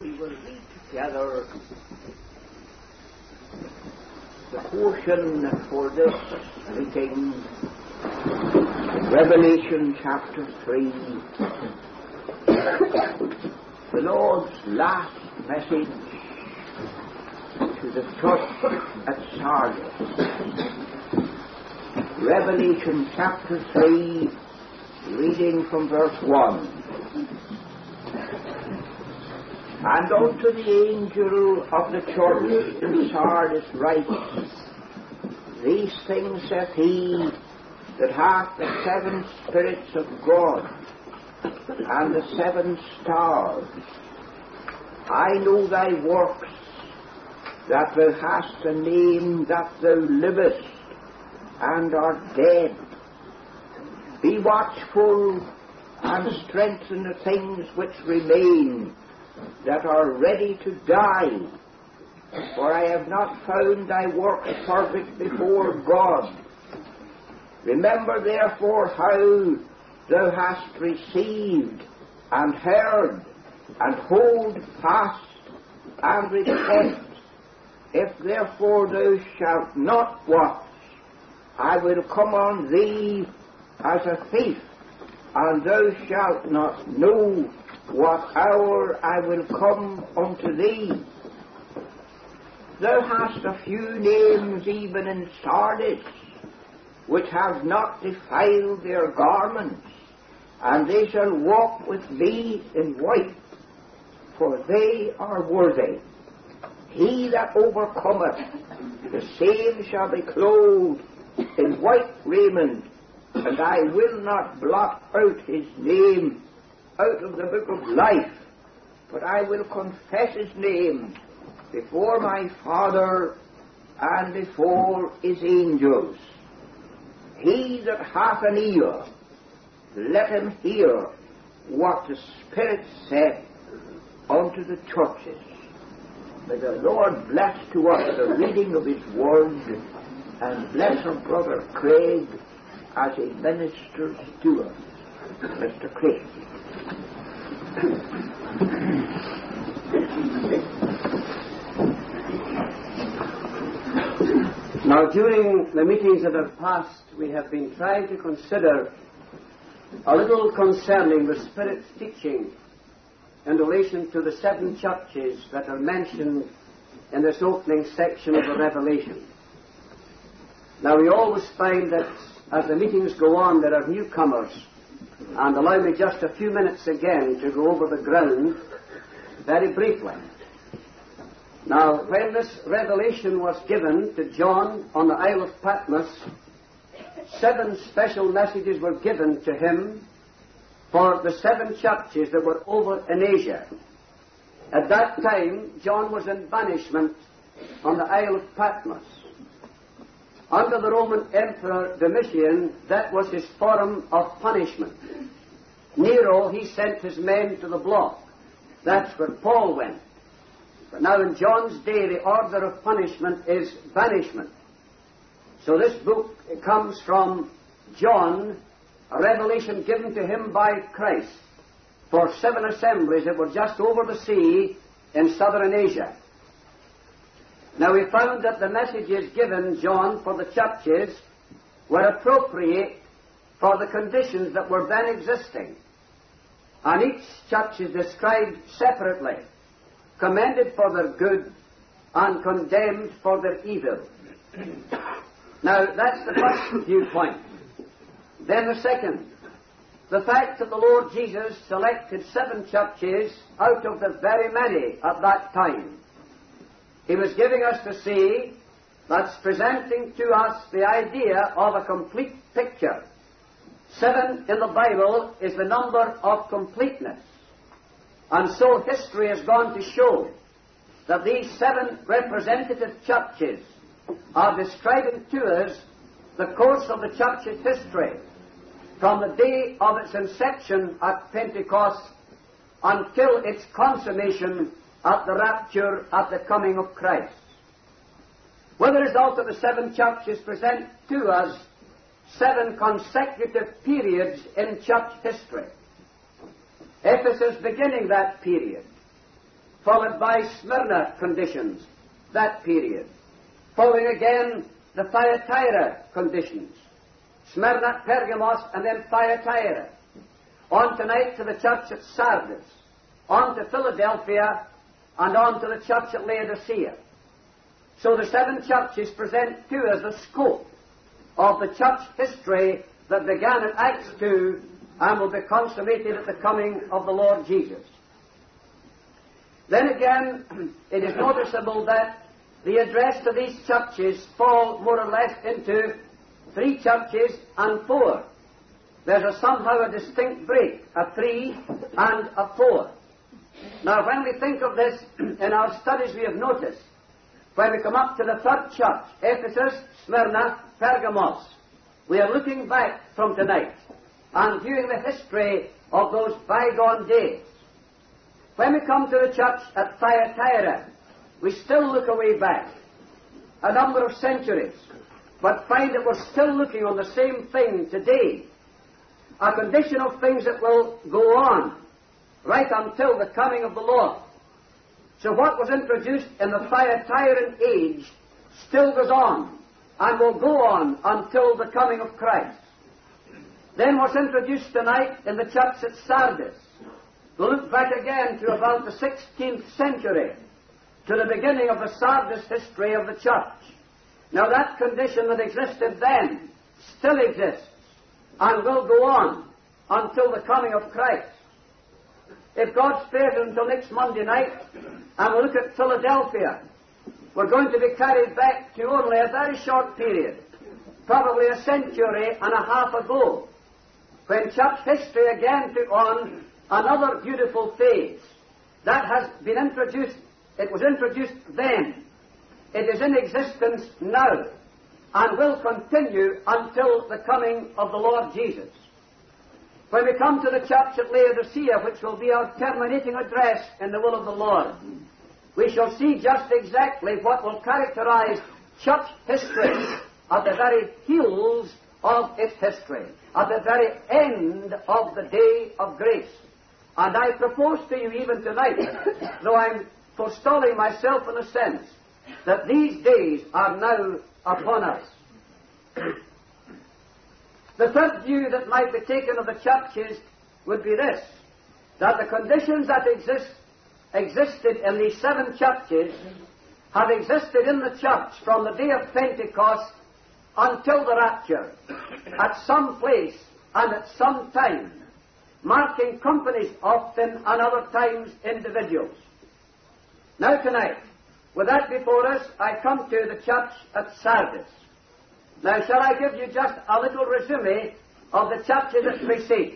We will read together the portion for this meeting, Revelation chapter 3, the Lord's last message to the church at Sardis. Revelation chapter 3, reading from verse 1. And unto the angel of the church in Sardis write, These things saith he that hath the 7 spirits of God and the 7 stars. I know thy works, that thou hast a name that thou livest and art dead. Be watchful and strengthen the things which remain, that are ready to die, for I have not found thy works perfect before God. Remember therefore how thou hast received and heard, and hold fast and repent. If therefore thou shalt not watch, I will come on thee as a thief, and thou shalt not know what hour I will come unto thee. Thou hast a few names even in Sardis, which have not defiled their garments, and they shall walk with me in white, for they are worthy. He that overcometh, the same shall be clothed in white raiment, and I will not blot out his name out of the book of life, but I will confess his name before my Father and before his angels. He that hath an ear, let him hear what the Spirit saith unto the churches. May the Lord bless to us the reading of his word, and bless our brother Craig as he ministers to us. Mr. Craig. Now, during the meetings that have passed, we have been trying to consider a little concerning the Spirit's teaching in relation to the 7 churches that are mentioned in this opening section of the Revelation. Now, we always find that as the meetings go on, there are newcomers. And allow me just a few minutes again to go over the ground very briefly. Now, when this revelation was given to John on the Isle of Patmos, 7 special messages were given to him for the 7 churches that were over in Asia. At that time, John was in banishment on the Isle of Patmos. Under the Roman Emperor Domitian, that was his form of punishment. Nero, he sent his men to the block. That's where Paul went. But now in John's day, the order of punishment is banishment. So this book comes from John, a revelation given to him by Christ for 7 assemblies that were just over the sea in southern Asia. Now we found that the messages given John for the churches were appropriate for the conditions that were then existing. And each church is described separately, commended for their good and condemned for their evil. Now that's the first viewpoint. Then the second, the fact that the Lord Jesus selected 7 churches out of the very many at that time. He was giving us to see, that's presenting to us the idea of a complete picture. 7 in the Bible is the number of completeness. And so history has gone to show that these 7 representative churches are describing to us the course of the church's history from the day of its inception at Pentecost until its consummation at the rapture at the coming of Christ. Well, the result of the 7 churches present to us 7 consecutive periods in church history. Ephesus beginning that period. followed by Smyrna conditions, that period. Following again, the Thyatira conditions. Smyrna, Pergamos, and then Thyatira. On tonight to the church at Sardis. On to Philadelphia, and on to the church at Laodicea. So the 7 churches present to us the scope of the church history that began in Acts 2 and will be consummated at the coming of the Lord Jesus. Then again, it is noticeable that the address to these churches fall more or less into 3 churches and 4. There's somehow a distinct break, a 3 and a 4. Now, when we think of this in our studies, we have noticed, when we come up to the 3rd church, Ephesus, Smyrna, Pergamos, we are looking back from tonight and viewing the history of those bygone days. When we come to the church at Thyatira, we still look away back a number of centuries, but find that we're still looking on the same thing today, a condition of things that will go on right until the coming of the Lord. So what was introduced in the Thyatiran age still goes on and will go on until the coming of Christ. Then what's introduced tonight in the church at Sardis, we'll look back again to about the 16th century, to the beginning of the Sardis history of the church. Now that condition that existed then still exists and will go on until the coming of Christ. If God spares us until next Monday night, and we look at Philadelphia, we're going to be carried back to only a very short period, probably a century and a half ago, when church history again took on another beautiful phase. That has been introduced. It was introduced then. It is in existence now, and will continue until the coming of the Lord Jesus. When we come to the church at Laodicea, which will be our terminating address in the will of the Lord, we shall see just exactly what will characterize church history at the very heels of its history, at the very end of the day of grace. And I propose to you even tonight, though I'm forestalling myself in a sense, that these days are now upon us. The 3rd view that might be taken of the churches would be this, that the conditions that existed in these 7 churches have existed in the church from the day of Pentecost until the rapture, at some place and at some time, marking companies often and other times individuals. Now tonight, with that before us, I come to the church at Sardis. Now, shall I give you just a little resume of the churches that precede?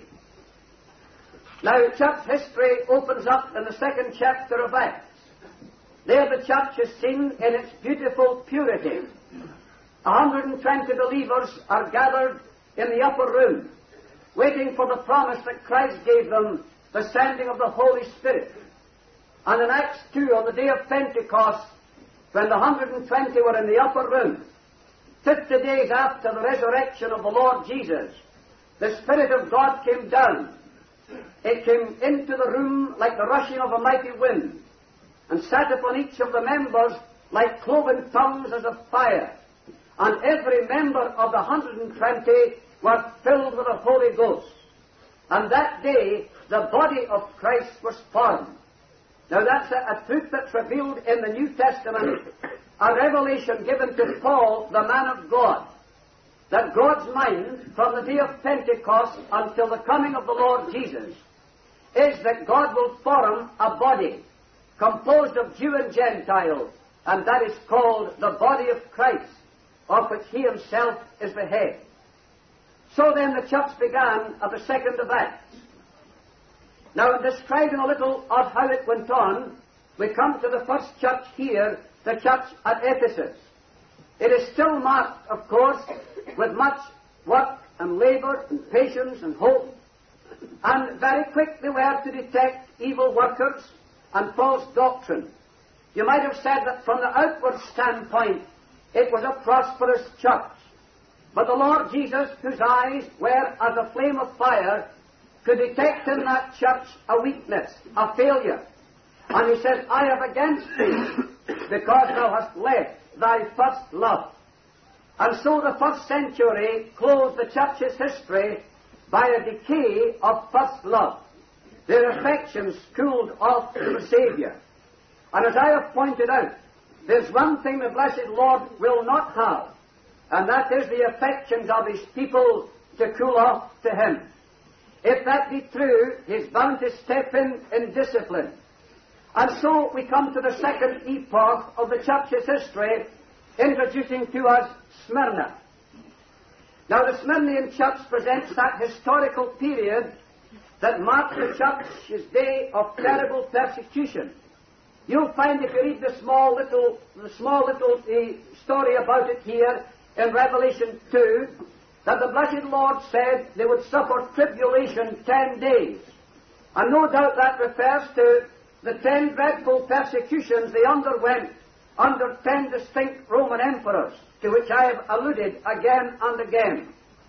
Now, church history opens up in the 2nd chapter of Acts. There the church is seen in its beautiful purity. 120 believers are gathered in the upper room, waiting for the promise that Christ gave them, the sending of the Holy Spirit. And in Acts 2, on the day of Pentecost, when the 120 were in the upper room, 50 days after the resurrection of the Lord Jesus, the Spirit of God came down. It came into the room like the rushing of a mighty wind, and sat upon each of the members like cloven tongues as of fire. And every member of the 120 were filled with the Holy Ghost. And that day the body of Christ was formed. Now that's a truth that's revealed in the New Testament, a revelation given to Paul, the man of God, that God's mind from the day of Pentecost until the coming of the Lord Jesus is that God will form a body composed of Jew and Gentile, and that is called the body of Christ, of which he himself is the head. So then the church began at the 2nd of Acts. Now, in describing a little of how it went on, we come to the first church here, the church at Ephesus. It is still marked, of course, with much work and labor and patience and hope, and very quick they were to detect evil workers and false doctrine. You might have said that from the outward standpoint, it was a prosperous church. But the Lord Jesus, whose eyes were as a flame of fire, could detect in that church a weakness, a failure. And he said, I have against thee, because thou hast left thy first love. And so the first century closed the church's history by a decay of first love. Their affections cooled off to the Saviour. And as I have pointed out, there's one thing the blessed Lord will not have, and that is the affections of His people to cool off to Him. If that be true, He's bound to step in discipline. And so we come to the second epoch of the church's history, introducing to us Smyrna. Now the Smyrnian church presents that historical period that marked the church's day of terrible persecution. You'll find if you read the small little story about it here in Revelation 2, that the blessed Lord said they would suffer tribulation 10 days. And no doubt that refers to the 10 dreadful persecutions they underwent under 10 distinct Roman emperors, to which I have alluded again and again.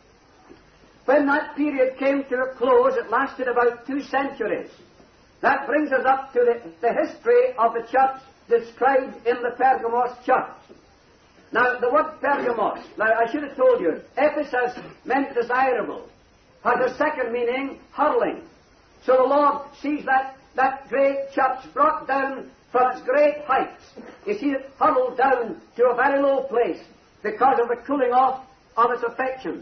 When that period came to a close, it lasted about 2 centuries. That brings us up to the history of the church described in the Pergamos church. Now, the word Pergamos, now I should have told you, Ephesus meant desirable, has a second meaning, hurling. So the Lord sees that great church brought down from its great heights. You see it hurled down to a very low place because of the cooling off of its affections.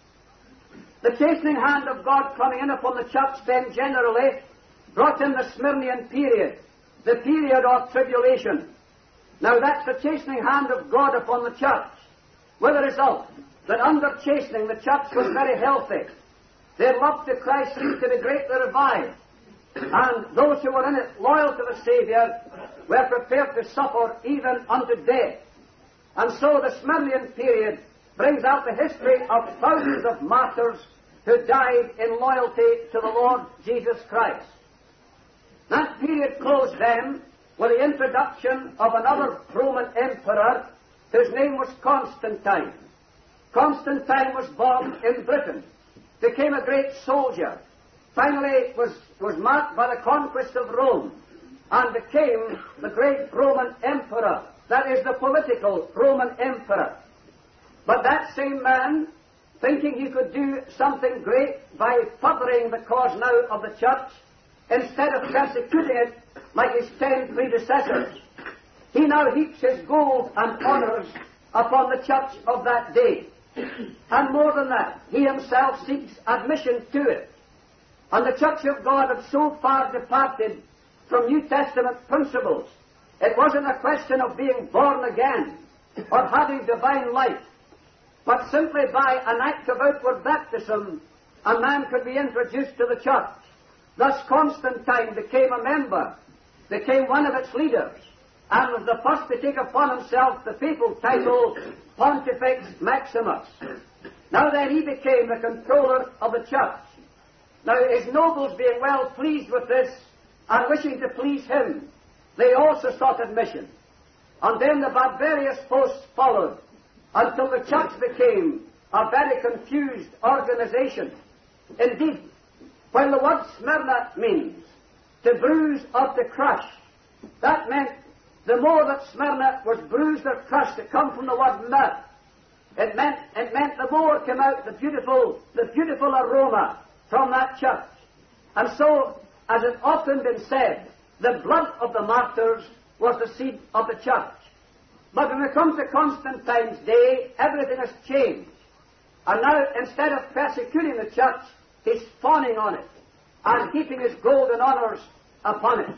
The chastening hand of God coming in upon the church then generally brought in the Smyrnian period, the period of tribulation. Now that's the chastening hand of God upon the church, with the result that under chastening the church was very healthy. Their love to Christ seemed to be greatly revived, and those who were in it, loyal to the Saviour, were prepared to suffer even unto death. And so the Smyrnian period brings out the history of thousands of martyrs who died in loyalty to the Lord Jesus Christ. That period closed then with the introduction of another Roman emperor whose name was Constantine. Constantine was born in Britain, became a great soldier, finally was marked by the conquest of Rome, and became the great Roman emperor, that is the political Roman emperor. But that same man, thinking he could do something great by furthering the cause now of the church, instead of persecuting it like his 10 predecessors, he now heaps his gold and honours upon the church of that day. And more than that, he himself seeks admission to it. And the church of God had so far departed from New Testament principles, it wasn't a question of being born again or having divine life, but simply by an act of outward baptism, a man could be introduced to the church. Thus Constantine became a member, became one of its leaders, and was the first to take upon himself the papal title Pontifex Maximus. Now then he became the controller of the church. Now his nobles being well pleased with this, and wishing to please him, they also sought admission. And then the barbarous hosts followed, until the church became a very confused organization. Indeed, while the word Smyrna means to bruise or to crush, that meant the more that Smyrna was bruised or crushed, it come from the word myrrh. It meant the more came out the beautiful aroma from that church. And so, as has often been said, the blood of the martyrs was the seed of the church. But when it comes to Constantine's day, everything has changed. And now, instead of persecuting the church, he's fawning on it and heaping his gold and honours upon it.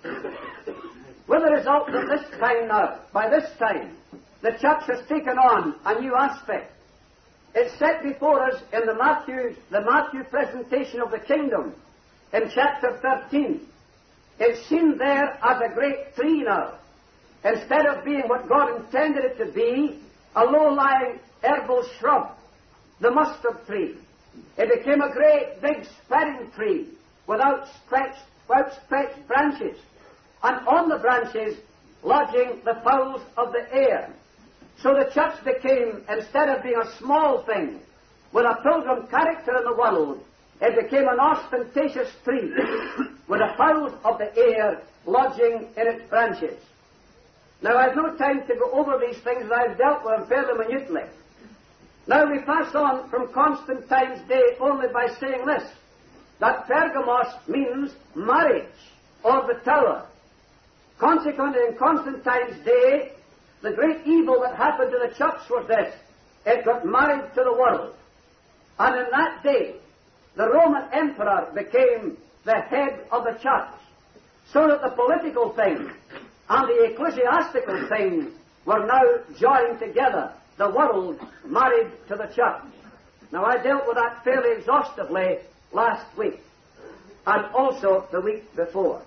With the result that by this time, the church has taken on a new aspect. It's set before us in the Matthew presentation of the kingdom in chapter 13. It's seen there as a great tree now. Instead of being what God intended it to be, a low-lying herbal shrub, the mustard tree, it became a great big spreading tree with outstretched branches, and on the branches lodging the fowls of the air. So the church became, instead of being a small thing with a pilgrim character in the world, It became an ostentatious tree with the fowls of the air lodging in its branches. Now, I've no time to go over these things that I've dealt with them fairly minutely. Now, we pass on from Constantine's day only by saying this, that Pergamos means marriage, or the tower. Consequently, in Constantine's day, the great evil that happened to the church was this: it got married to the world. And in that day, the Roman emperor became the head of the church, so that the political thing and the ecclesiastical thing were now joined together, the world married to the church. Now, I dealt with that fairly exhaustively last week, and also the week before.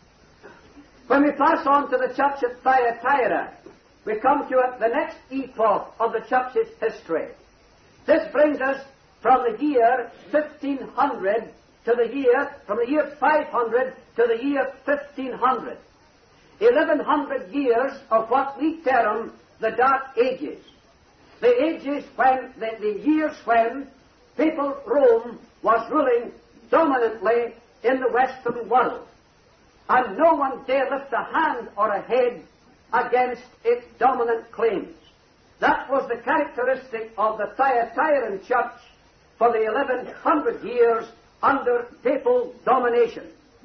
When we pass on to the church at Thyatira, we come to the next epoch of the church's history. This brings us from the year 1500 to from the year 500 to the year 1500. 1100 years of what we term the Dark Ages. The ages when, the years when papal Rome was ruling dominantly in the Western world, and no one dare lift a hand or a head against its dominant claims. That was the characteristic of the Thyatiran church for the 1100 years under papal domination.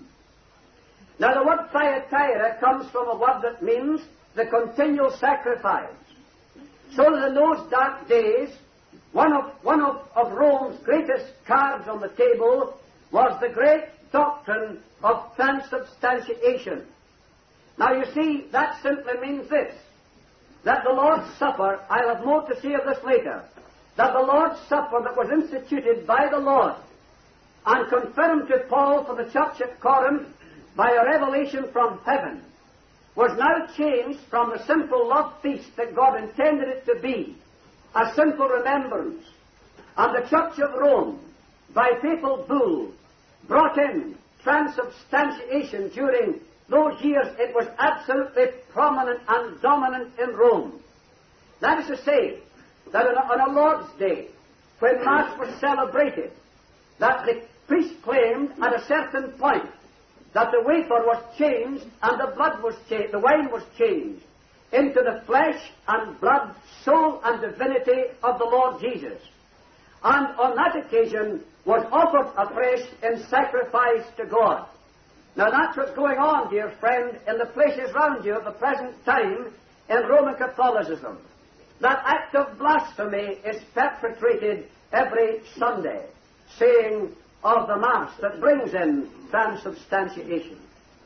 Now, the word Thyatira comes from a word that means the continual sacrifice. So that in those dark days, one of Rome's greatest cards on the table was the great doctrine of transubstantiation. Now, you see, that simply means this, that the Lord's Supper, I'll have more to say of this later, that the Lord's Supper that was instituted by the Lord and confirmed to Paul for the church at Corinth by a revelation from heaven was now changed from the simple love feast that God intended it to be, a simple remembrance. And the Church of Rome, by papal bull, brought in transubstantiation during those years. It was absolutely prominent and dominant in Rome. That is to say, that on a Lord's Day, when Mass was celebrated, that the priest claimed at a certain point that the wafer was changed and the blood was changed, the wine was changed into the flesh and blood, soul and divinity of the Lord Jesus. And on that occasion was offered afresh in sacrifice to God. Now, that's what's going on, dear friend, in the places round you at the present time in Roman Catholicism. That act of blasphemy is perpetrated every Sunday, saying of the Mass that brings in transubstantiation.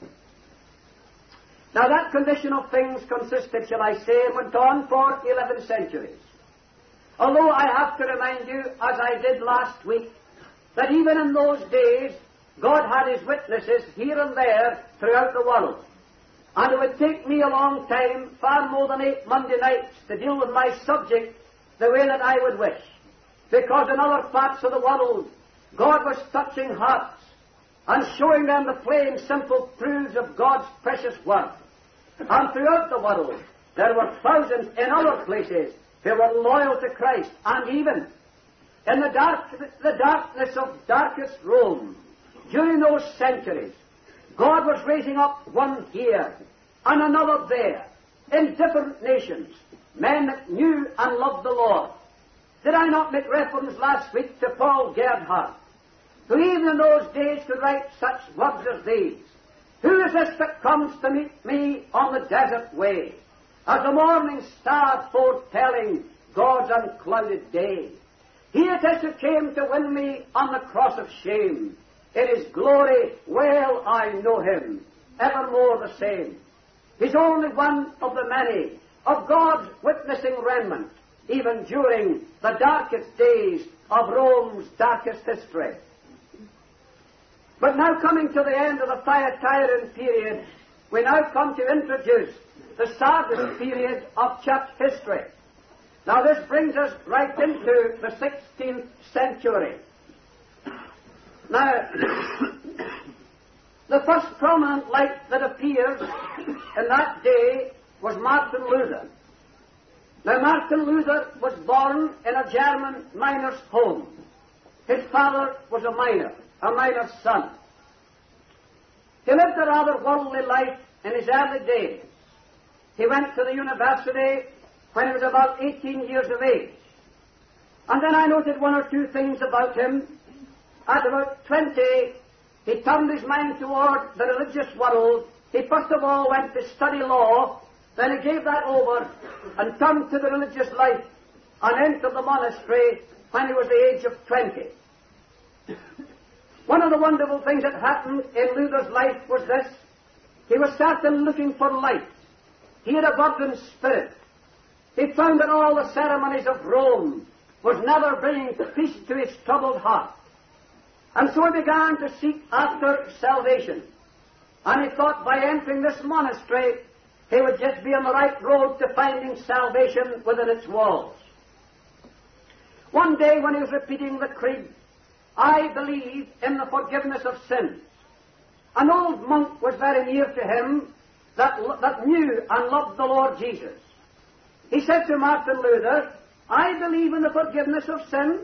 Now, that condition of things consisted, shall I say, and went on for 11 centuries. Although I have to remind you, as I did last week, that even in those days, God had His witnesses here and there throughout the world. And it would take me a long time, far more than 8 Monday nights, to deal with my subject the way that I would wish. Because in other parts of the world, God was touching hearts and showing them the plain, simple truths of God's precious word. And throughout the world, there were thousands in other places who were loyal to Christ. And even in the darkness of darkest Rome, during those centuries, God was raising up one here and another there, in different nations, men that knew and loved the Lord. Did I not make reference last week to Paul Gerhardt, who even in those days could write such words as these? Who is this that comes to meet me on the desert way, as the morning star foretelling God's unclouded day? He it is who came to win me on the cross of shame. In His glory, well I know Him, evermore the same. He's only one of the many, of God's witnessing remnant, even during the darkest days of Rome's darkest history. But now, coming to the end of the Thyatiran period, we now come to introduce the Sardis period of church history. Now, this brings us right into the 16th century. Now, the first prominent light that appears in that day was Martin Luther. Now, Martin Luther was born in a German miner's home. His father was a miner's son. He lived a rather worldly life in his early days. He went to the university when he was about 18 years of age. And then I noted one or two things about him. At about 20, he turned his mind toward the religious world. He first of all went to study law, then he gave that over and turned to the religious life and entered the monastery when he was the age of 20. One of the wonderful things that happened in Luther's life was this. He was certainly looking for light. He had a burdened spirit. He found that all the ceremonies of Rome was never bringing peace to his troubled heart. And so he began to seek after salvation. And he thought by entering this monastery, he would just be on the right road to finding salvation within its walls. One day when he was repeating the creed, I believe in the forgiveness of sins, an old monk was very near to him that knew and loved the Lord Jesus. He said to Martin Luther, I believe in the forgiveness of sins.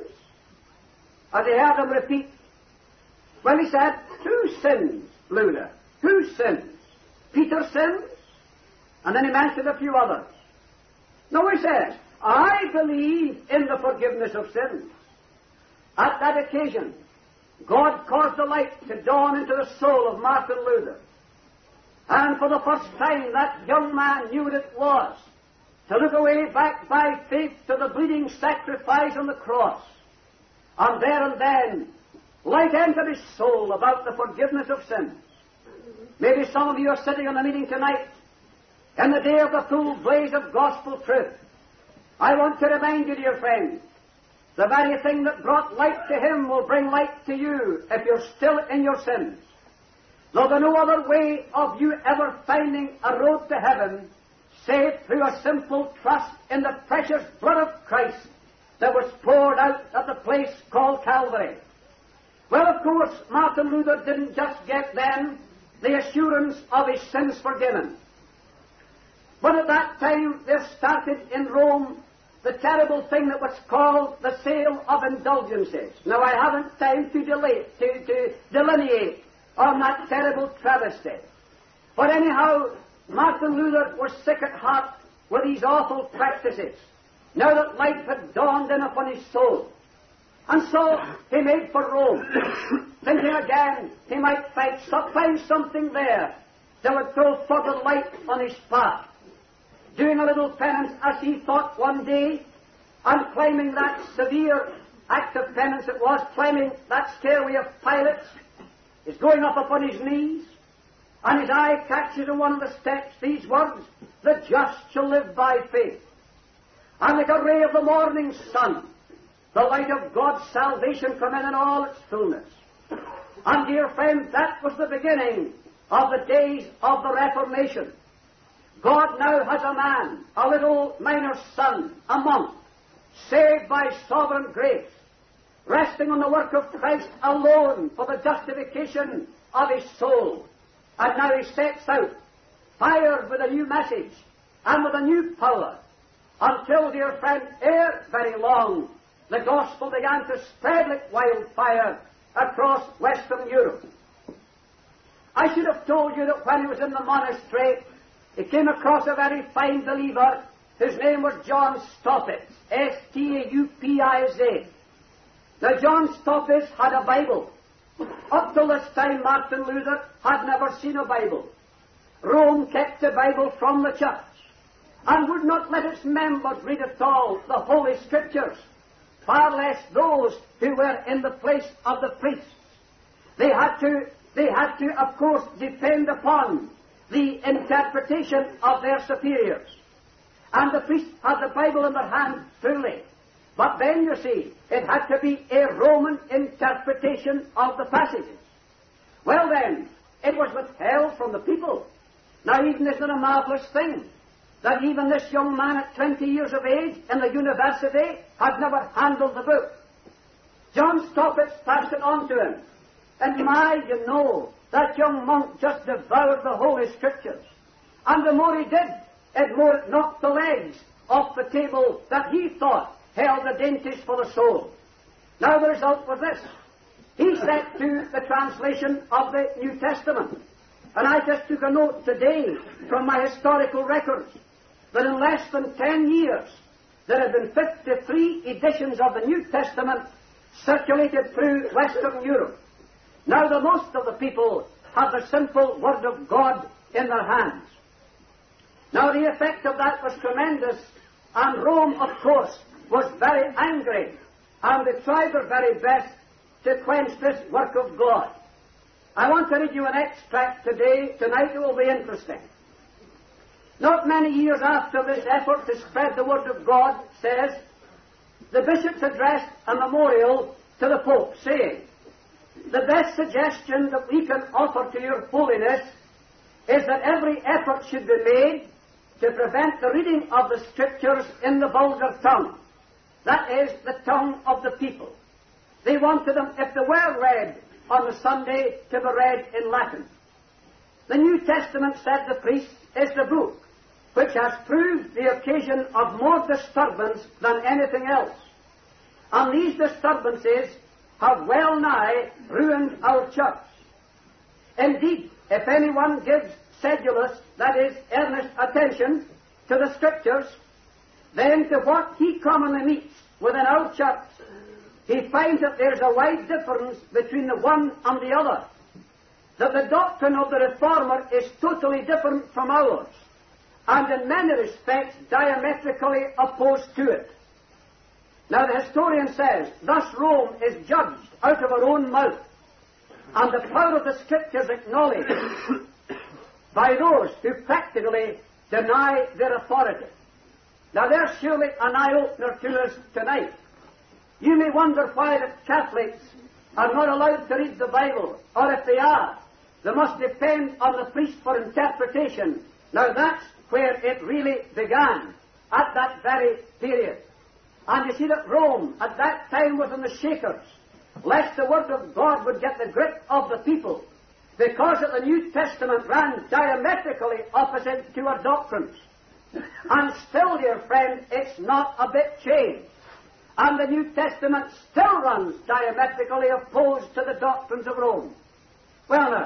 As he heard him repeat, well, he said, who sins, Luther? Who sins? Peter sins? And then he mentioned a few others. No, he says, I believe in the forgiveness of sins. At that occasion, God caused the light to dawn into the soul of Martin Luther. And for the first time, that young man knew what it was to look away back by faith to the bleeding sacrifice on the cross. And there and then, light entered his soul about the forgiveness of sins. Maybe some of you are sitting in the meeting tonight, in the day of the full blaze of gospel truth. I want to remind you, dear friend, the very thing that brought light to him will bring light to you if you're still in your sins. There'll be no other way of you ever finding a road to heaven save through a simple trust in the precious blood of Christ that was poured out at the place called Calvary. Well, of course, Martin Luther didn't just get then the assurance of his sins forgiven. But at that time there started in Rome the terrible thing that was called the sale of indulgences. Now, I haven't time to delineate on that terrible travesty. But anyhow, Martin Luther was sick at heart with these awful practices, now that light had dawned in upon his soul. And so he made for Rome, thinking again he might find something there that would throw further light on his path. Doing a little penance, as he thought one day, and climbing that severe act of penance it was, climbing that stairway of Pilate, is going up upon his knees, and his eye catches on one of the steps these words, the just shall live by faith. And like a ray of the morning sun, the light of God's salvation come in all its fullness. And dear friend, that was the beginning of the days of the Reformation. God now has a man, a little miner's son, a monk, saved by sovereign grace, resting on the work of Christ alone for the justification of his soul. And now he sets out, fired with a new message and with a new power, until, dear friend, ere very long, the gospel began to spread like wildfire across Western Europe. I should have told you that when he was in the monastery, he came across a very fine believer. His name was John Staupitz, S-T-A-U-P-I-Z. Now, John Staupitz had a Bible. Up till this time, Martin Luther had never seen a Bible. Rome kept the Bible from the church and would not let its members read at all the Holy Scriptures, far less those who were in the place of the priests. They had to, of course, depend upon the interpretation of their superiors. And the priests had the Bible in their hand truly. But then, you see, it had to be a Roman interpretation of the passages. Well then, it was withheld from the people. Now, even isn't it a marvelous thing that even this young man at 20 years of age in the university had never handled the book? John Staupitz passed it on to him. And you know, that young monk just devoured the Holy Scriptures. And the more he did, the more it knocked the legs off the table that he thought held the dainties for the soul. Now the result was this. He set to the translation of the New Testament. And I just took a note today from my historical records that in less than 10 years there have been 53 editions of the New Testament circulated through Western Europe. Now the most of the people have the simple Word of God in their hands. Now the effect of that was tremendous, and Rome, of course, was very angry, and they tried their very best to quench this work of God. I want to read you an extract tonight it will be interesting. Not many years after this effort to spread the Word of God, says, the bishops addressed a memorial to the Pope, saying, the best suggestion that we can offer to your holiness is that every effort should be made to prevent the reading of the Scriptures in the vulgar tongue. That is, the tongue of the people. They wanted them, if they were read on the Sunday, to be read in Latin. The New Testament, said the priest, is the book which has proved the occasion of more disturbance than anything else. And these disturbances have well nigh ruined our church. Indeed, if anyone gives sedulous, that is, earnest attention to the Scriptures, then to what he commonly meets within our church, he finds that there is a wide difference between the one and the other, that the doctrine of the Reformer is totally different from ours, and in many respects diametrically opposed to it. Now the historian says, thus Rome is judged out of her own mouth, and the power of the Scriptures acknowledged by those who practically deny their authority. Now there's surely an eye-opener to us tonight. You may wonder why the Catholics are not allowed to read the Bible, or if they are, they must depend on the priest for interpretation. Now that's where it really began, at that very period. And you see that Rome at that time was in the shakers, lest the Word of God would get the grip of the people, because that the New Testament ran diametrically opposite to our doctrines. And still, dear friend, it's not a bit changed. And the New Testament still runs diametrically opposed to the doctrines of Rome. Well now,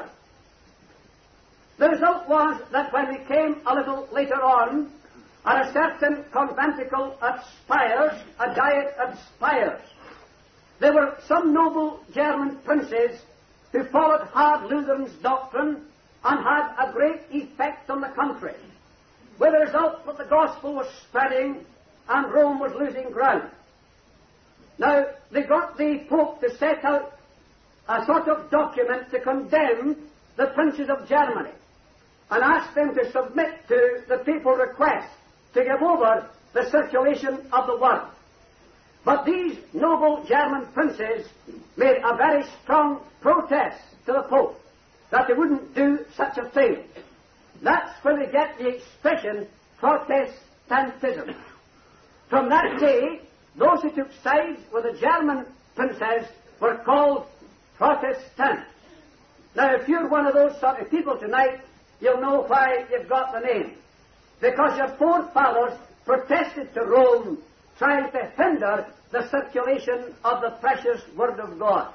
the result was that when we came a little later on, at a certain conventicle at Spires, a diet at Spires, there were some noble German princes who followed hard Luther's doctrine and had a great effect on the country, with the result that the gospel was spreading and Rome was losing ground. Now, they got the Pope to set out a sort of document to condemn the princes of Germany and ask them to submit to the papal request to give over the circulation of the Word. But these noble German princes made a very strong protest to the Pope that they wouldn't do such a thing. That's where they get the expression Protestantism. From that day, those who took sides with the German princes were called Protestants. Now, if you're one of those sort of people tonight, you'll know why you've got the name. Because your forefathers protested to Rome, trying to hinder the circulation of the precious Word of God.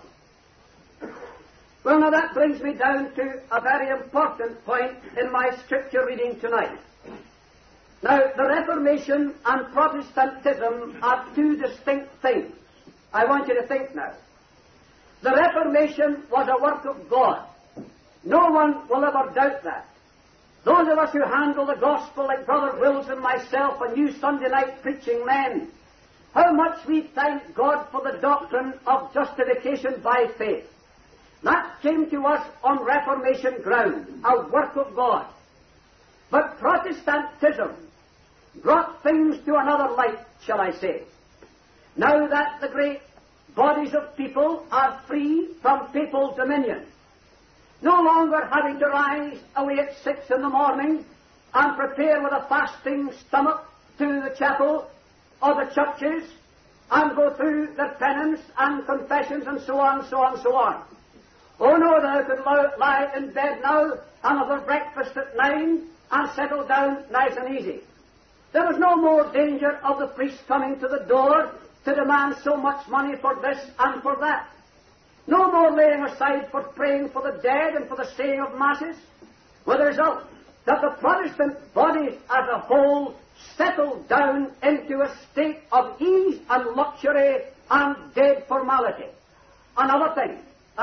Well, now that brings me down to a very important point in my Scripture reading tonight. Now, the Reformation and Protestantism are two distinct things. I want you to think now. The Reformation was a work of God. No one will ever doubt that. Those of us who handle the gospel like Brother Wills and myself and you Sunday night preaching men, how much we thank God for the doctrine of justification by faith. That came to us on Reformation ground, a work of God. But Protestantism brought things to another light, shall I say. Now that the great bodies of people are free from papal dominion, no longer having to rise away at 6 in the morning and prepare with a fasting stomach to the chapel or the churches and go through their penance and confessions and so on, so on, so on. Oh no, thou could lie in bed now and have a breakfast at 9 and settle down nice and easy. There was no more danger of the priest coming to the door to demand so much money for this and for that. No more laying aside for praying for the dead and for the saying of masses, with the result that the Protestant body as a whole settled down into a state of ease and luxury and dead formality. Another thing.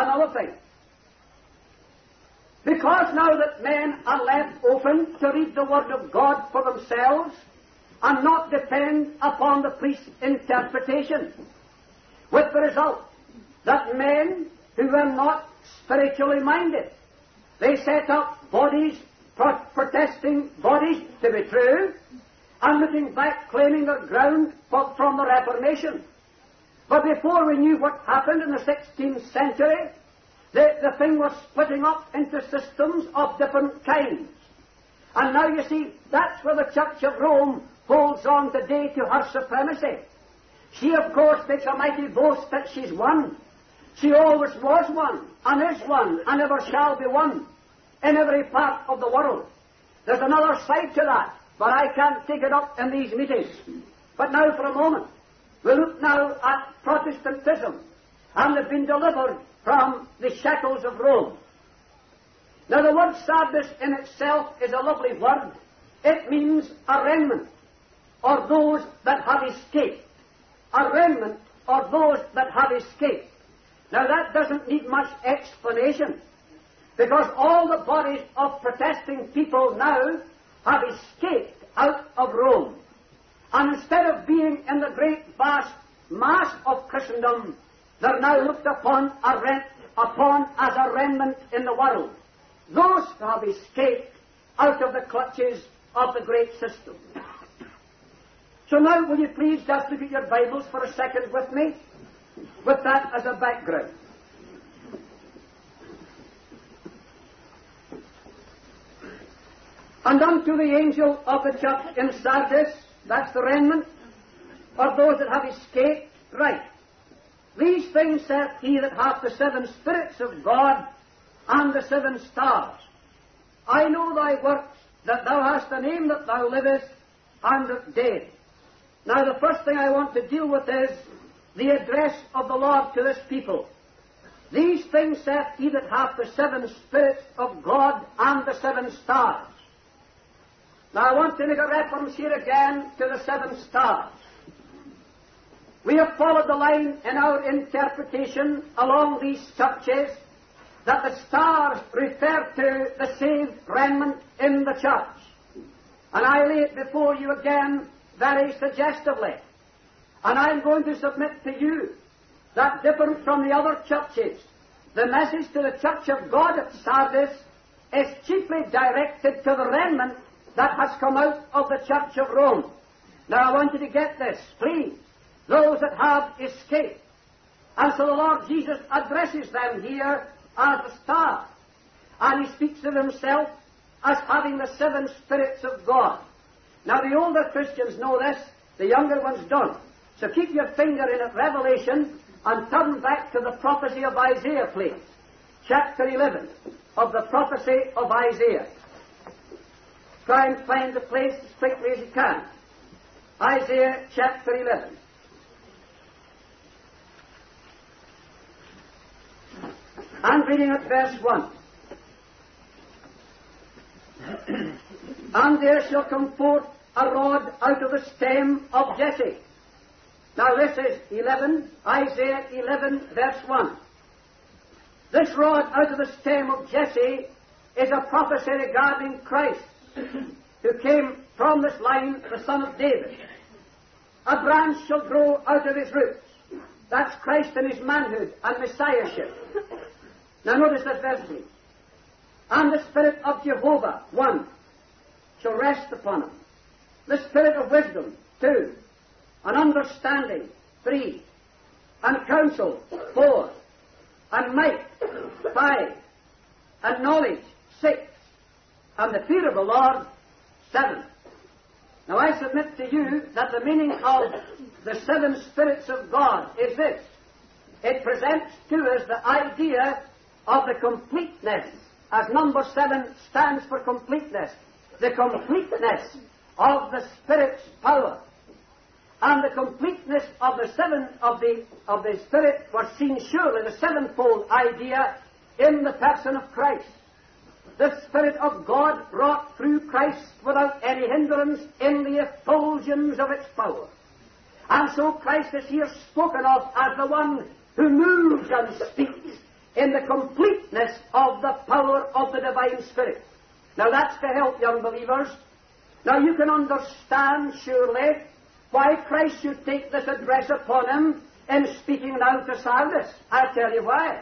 Because now that men are left open to read the Word of God for themselves and not depend upon the priest's interpretation, with the result that men who were not spiritually minded, they set up bodies, protesting bodies to be true, and looking back claiming their ground from the Reformation. But before we knew what happened in the 16th century, the thing was splitting up into systems of different kinds. And now you see, that's where the Church of Rome holds on today to her supremacy. She, of course, makes a mighty boast that she's one. She always was one, and is one, and ever shall be one, in every part of the world. There's another side to that, but I can't take it up in these meetings. But now for a moment, we look now at Protestantism, and they've been delivered from the shackles of Rome. Now the word Sardis in itself is a lovely word. It means a remnant, or those that have escaped. A remnant, or those that have escaped. Now that doesn't need much explanation, because all the bodies of protesting people now have escaped out of Rome. And instead of being in the great vast mass of Christendom, they're now looked upon as a remnant in the world. Those who have escaped out of the clutches of the great system. So now will you please just look at your Bibles for a second with me, with that as a background. And unto the angel of the church in Sardis, that's the remnant, or those that have escaped, right. These things saith he that hath the 7 spirits of God and the 7 stars. I know thy works, that thou hast a name that thou livest, and art dead. Now the first thing I want to deal with is the address of the Lord to this people. These things saith he that hath the 7 spirits of God and the 7 stars. Now I want to make a reference here again to the 7 stars. We have followed the line in our interpretation along these churches that the stars refer to the saved remnant in the church. And I lay it before you again very suggestively. And I'm going to submit to you that different from the other churches, the message to the Church of God at Sardis is chiefly directed to the remnant that has come out of the Church of Rome. Now I want you to get this, please. Those that have escaped. And so the Lord Jesus addresses them here as the star. And he speaks of himself as having the 7 spirits of God. Now the older Christians know this, the younger ones don't. So keep your finger in at Revelation and turn back to the prophecy of Isaiah, please. Chapter 11 of the prophecy of Isaiah. Try and find the place as quickly as you can. Isaiah chapter 11. And reading at verse 1. And there shall come forth a rod out of the stem of Jesse. Now this is Isaiah 11 verse 1. This rod out of the stem of Jesse is a prophecy regarding Christ, who came from this line, the son of David. A branch shall grow out of his roots. That's Christ in his manhood and messiahship. Now notice this verse, please. And the Spirit of Jehovah, 1, shall rest upon him. The Spirit of wisdom, 2, and understanding, 3, and counsel, 4, and might, 5, and knowledge, 6, and the fear of the Lord, 7. Now I submit to you that the meaning of the 7 spirits of God is this. It presents to us the idea of the completeness, as number 7 stands for completeness, the completeness of the Spirit's power. And the completeness of the Spirit was seen surely, the sevenfold idea, in the person of Christ. The Spirit of God wrought through Christ without any hindrance in the effulgence of its power. And so Christ is here spoken of as the one who moves and speaks in the completeness of the power of the divine Spirit. Now that's to help young believers. Now you can understand, surely, why Christ should take this address upon him in speaking now to Sardis. I'll tell you why.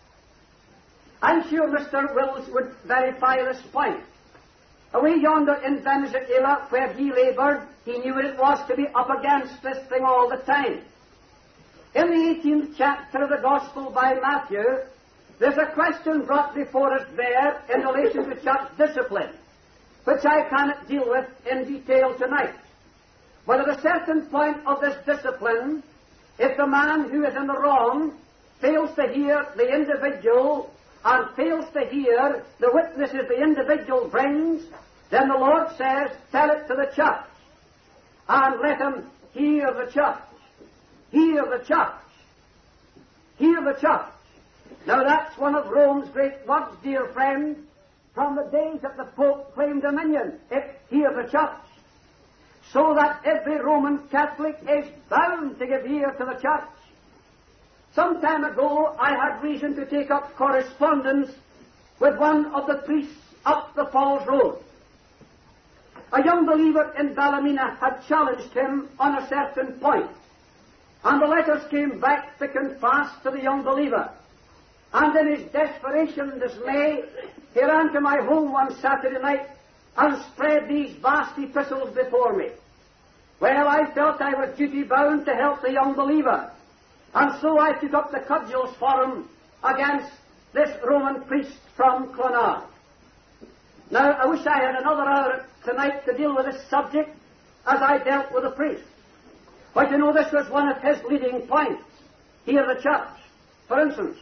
I'm sure Mr. Wills would verify this point. Away yonder in Venezuela, where he laboured, he knew what it was to be up against this thing all the time. In the 18th chapter of the Gospel by Matthew, there's a question brought before us there in relation to church discipline, which I cannot deal with in detail tonight. But at a certain point of this discipline, if the man who is in the wrong fails to hear the individual and fails to hear the witnesses the individual brings, then the Lord says, tell it to the church, and let him hear the church. Hear the church. Hear the church. Now that's one of Rome's great words, dear friend, from the days that the Pope claimed dominion. Hear the church. So that every Roman Catholic is bound to give ear to the church. Some time ago, I had reason to take up correspondence with one of the priests up the Falls Road. A young believer in Ballymena had challenged him on a certain point, and the letters came back thick and fast to the young believer. And in his desperation and dismay, he ran to my home one Saturday night and spread these vast epistles before me. Well, I felt I was duty-bound to help the young believer, and so I took up the cudgels for him against this Roman priest from Clonard. Now, I wish I had another hour tonight to deal with this subject as I dealt with the priest. But you know, this was one of his leading points. Here the church, for instance.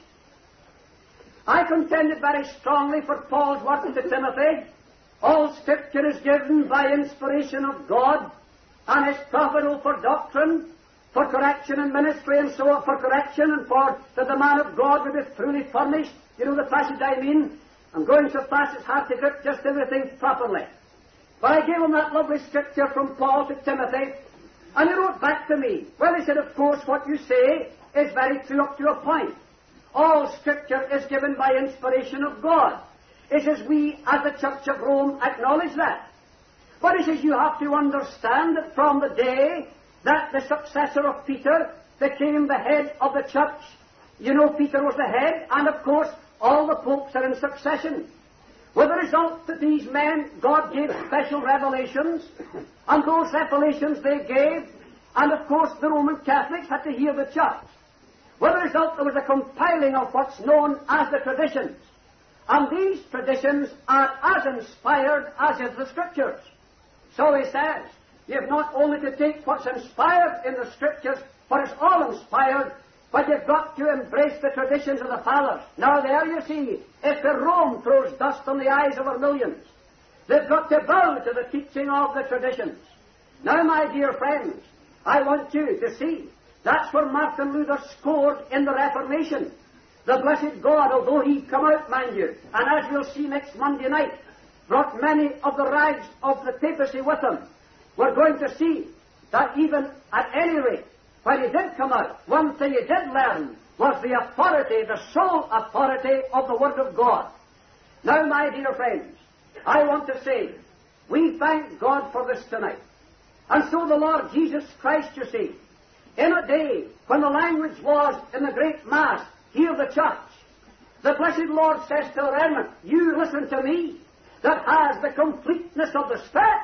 I contended very strongly for Paul's words to Timothy. All Scripture is given by inspiration of God, and is profitable for doctrine, for correction in ministry, and so on, for correction, and for that the man of God will be truly furnished. You know the passage I mean? I'm going so fast it's hard to grip just everything properly. But I gave him that lovely Scripture from Paul to Timothy, and he wrote back to me. Well, he said, of course, what you say is very true up to a point. All Scripture is given by inspiration of God. He says, we, as the Church of Rome, acknowledge that. But he says, you have to understand that from the day that the successor of Peter became the head of the church, you know Peter was the head, and of course all the popes are in succession. With the result that these men, God gave special revelations, and those revelations they gave, and of course the Roman Catholics had to hear the church. With the result there was a compiling of what's known as the traditions. And these traditions are as inspired as is the Scriptures. So he says, you have not only to take what's inspired in the Scriptures, for it's all inspired, but you've got to embrace the traditions of the fathers. Now there you see, if the Rome throws dust on the eyes of our millions, they've got to bow to the teaching of the traditions. Now, my dear friends, I want you to see, that's where Martin Luther scored in the Reformation. The blessed God, although he'd come out, mind you, and as we'll see next Monday night, brought many of the rags of the papacy with him. We're going to see that even at any rate, when he did come out, one thing he did learn was the authority, the sole authority of the Word of God. Now, my dear friends, I want to say, we thank God for this tonight. And so the Lord Jesus Christ, you see, in a day when the language was in the great Mass, hear the church, the blessed Lord says to the remnant, you listen to me, that has the completeness of the Spirit.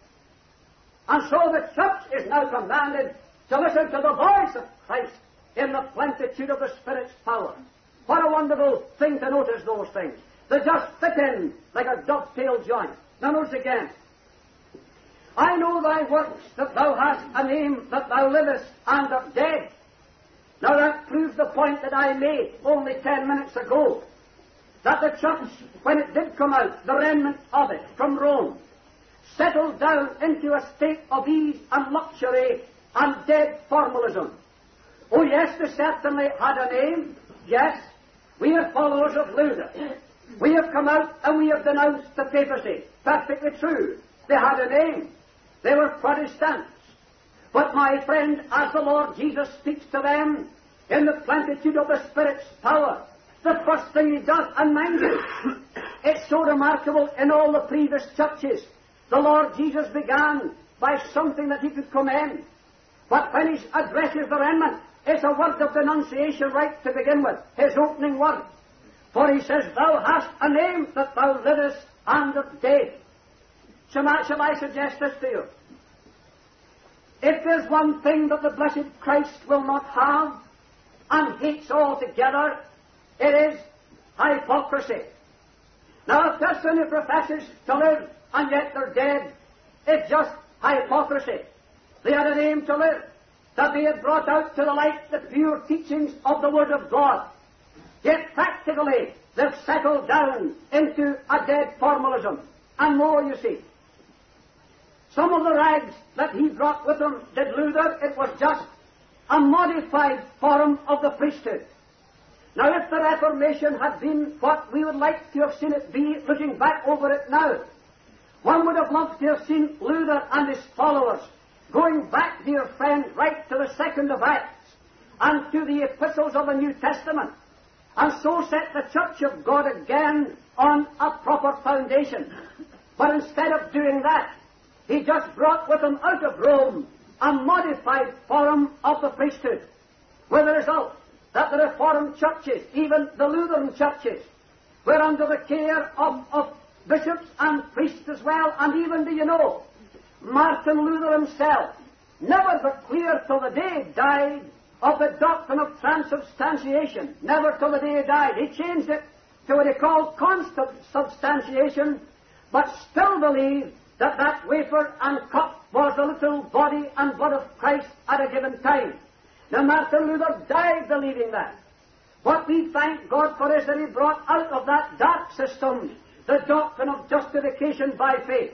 And so the church is now commanded to listen to the voice of Christ in the plenitude of the Spirit's power. What a wonderful thing to notice those things. They just fit in like a dovetail joint. Now notice again. I know thy works, that thou hast a name, that thou livest and art dead. Now that proves the point that I made only 10 minutes ago. That the church, when it did come out, the remnant of it from Rome, settled down into a state of ease and luxury and dead formalism. Oh yes, they certainly had a name. Yes, we are followers of Luther. We have come out and we have denounced the papacy. Perfectly true. They had a name. They were Protestants. But my friend, as the Lord Jesus speaks to them in the plenitude of the Spirit's power, the first thing he does, and mind you, it's so remarkable in all the previous churches, the Lord Jesus began by something that he could commend. But when he addresses the remnant, it's a word of denunciation right to begin with, his opening word. For he says, thou hast a name that thou livest and art dead. Shall I suggest this to you? If there's one thing that the blessed Christ will not have and hates altogether, it is hypocrisy. Now, a person who professes to live and yet they're dead is just hypocrisy. They had a name to live, that they had brought out to the light the pure teachings of the Word of God. Yet practically they've settled down into a dead formalism. And more, you see. Some of the rags that he brought with him, did Luther, it was just a modified form of the priesthood. Now, if the Reformation had been what we would like to have seen it be, looking back over it now, one would have loved to have seen Luther and his followers going back, dear friend, right to the 2nd of Acts and to the epistles of the New Testament, and so set the Church of God again on a proper foundation. But instead of doing that, he just brought with him out of Rome a modified form of the priesthood, with the result that the Reformed churches, even the Lutheran churches, were under the care of bishops and priests as well. And even, do you know, Martin Luther himself never but clear till the day he died of the doctrine of transubstantiation. Never till the day he died. He changed it to what he called consubstantiation, but still believed that that wafer and cup was the little body and blood of Christ at a given time. Now, Martin Luther died believing that. What we thank God for is that he brought out of that dark system the doctrine of justification by faith.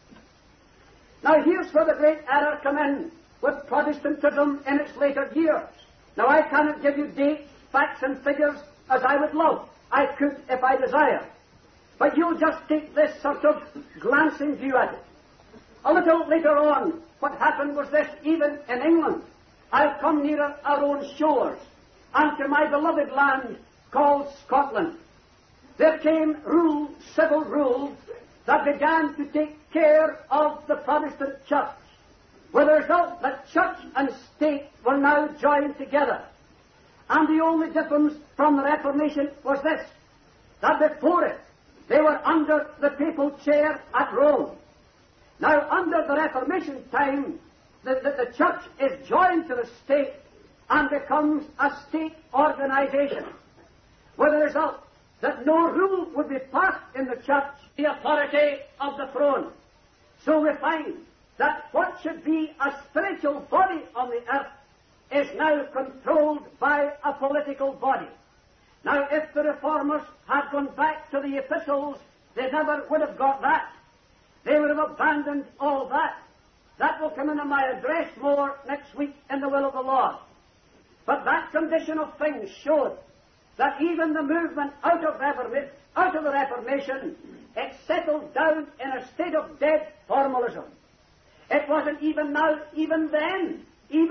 Now, here's where the great error come in with Protestantism in its later years. Now, I cannot give you dates, facts, and figures as I would love. I could if I desire. But you'll just take this sort of glancing view at it. A little later on, what happened was this, even in England. I've come nearer our own shores, and to my beloved land called Scotland. There came civil rule, that began to take care of the Protestant church, with the result that church and state were now joined together. And the only difference from the Reformation was this, that before it, they were under the papal chair at Rome. Now, under the Reformation time, the church is joined to the state and becomes a state organization, with the result that no rule would be passed in the church, the authority of the throne. So we find that what should be a spiritual body on the earth is now controlled by a political body. Now, if the Reformers had gone back to the epistles, they never would have got that. They would have abandoned all that. That will come into my address more next week in the will of the Lord. But that condition of things showed that even the movement out of the Reformation, it settled down in a state of dead formalism. It wasn't even then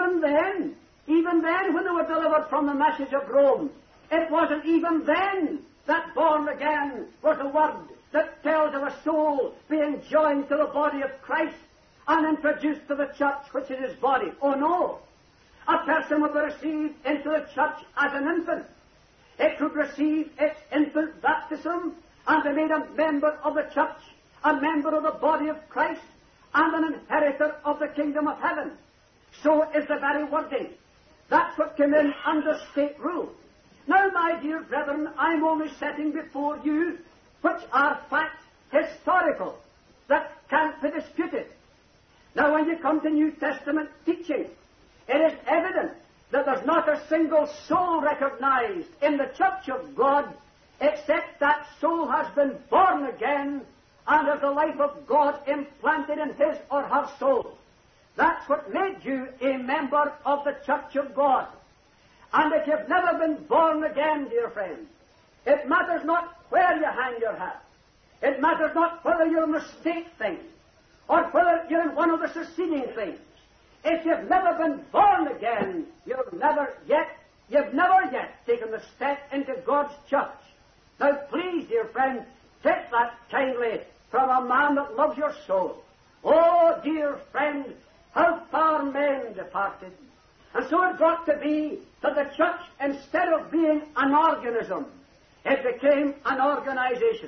when they were delivered from the message of Rome, it wasn't even then that born again was a word that tells of a soul being joined to the body of Christ and introduced to the church, which is his body. Oh no! A person would be received into the church as an infant. It could receive its infant baptism and be made a member of the church, a member of the body of Christ, and an inheritor of the kingdom of heaven. So is the very wording. That's what came in under state rule. Now, my dear brethren, I'm only setting before you which are facts historical that can't be disputed. Now, when you come to New Testament teaching, it is evident that there's not a single soul recognized in the church of God except that soul has been born again and has the life of God implanted in his or her soul. That's what made you a member of the Church of God. And if you've never been born again, dear friend, it matters not where you hang your hat. It matters not whether you're in the state thing or whether you're in one of the seceding things. If you've never been born again, you've never yet taken the step into God's church. Now, please, dear friend, take that kindly from a man that loves your soul. Oh, dear friend, how far men departed. And so it got to be that the church, instead of being an organism, it became an organization.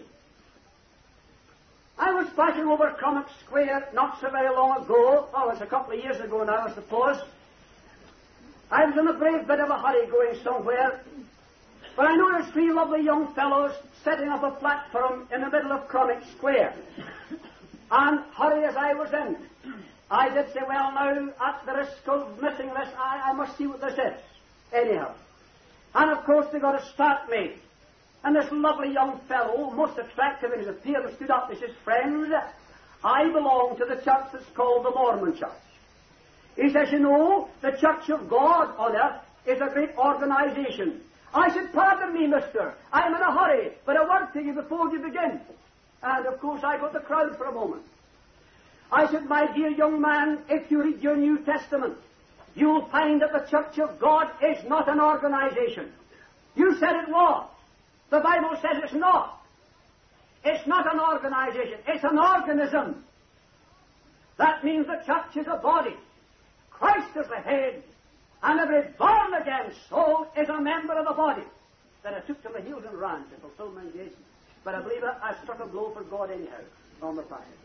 I was passing over Connaught Square not so very long ago. Oh, it's a couple of years ago now, I suppose. I was in a brave bit of a hurry going somewhere. But I noticed three lovely young fellows setting up a platform in the middle of Connaught Square. And hurry as I was in, I did say, well, now, at the risk of missing this, I must see what this is. Anyhow. And, of course, they got to start me. And this lovely young fellow, most attractive in his appearance, stood up and says, friends, I belong to the church that's called the Mormon Church. He says, you know, the Church of God on earth is a great organization. I said, pardon me, mister, I'm in a hurry, but a word to you before you begin. And, of course, I got the crowd for a moment. I said, my dear young man, if you read your New Testament, you'll find that the Church of God is not an organization. You said it was. The Bible says it's not. It's not an organization. It's an organism. That means the church is a body. Christ is the head. And every born-again soul is a member of the body. Then I took to my heels and ran to fulfill my engagement. But I believe I struck a blow for God anyhow on the passage.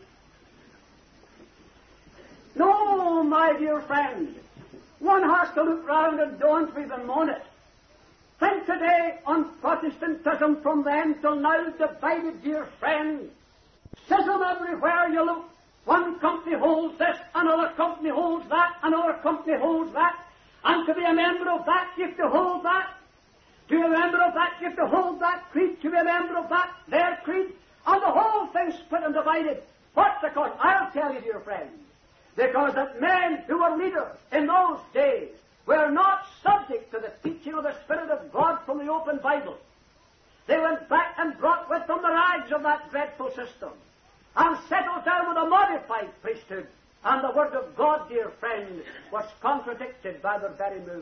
No, my dear friend, one has to look round and don't we bemoan it. Think today on Protestantism from then till now divided, dear friend. Schism everywhere you look. One company holds this, another company holds that, another company holds that. And to be a member of that, you have to hold that. To be a member of that, you have to hold that creed. To be a member of that, their creed. And the whole thing split and divided. What's the cause? I'll tell you, dear friend. Because that men who were leaders in those days were not subject to the teaching of the Spirit of God from the open Bible. They went back and brought with them the rags of that dreadful system and settled down with a modified priesthood. And the Word of God, dear friend, was contradicted by their very movement.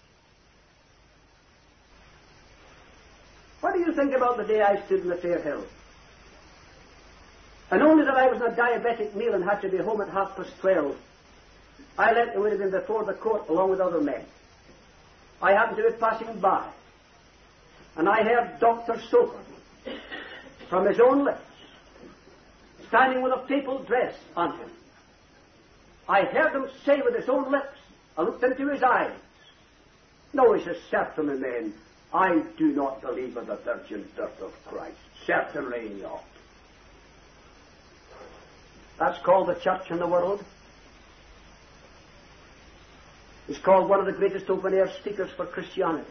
What do you think about the day I stood in the Fair Hill? And only that I was in a diabetic meal and had to be home at 12:30, I left it would have been before the court along with other men. I happened to be passing by, and I heard Dr. Soper, from his own lips, standing with a papal dress on him. I heard him say with his own lips, I looked into his eyes, no, he says, certainly, men, I do not believe in the virgin birth of Christ. Certainly not. That's called the church in the world. He's called one of the greatest open-air speakers for Christianity.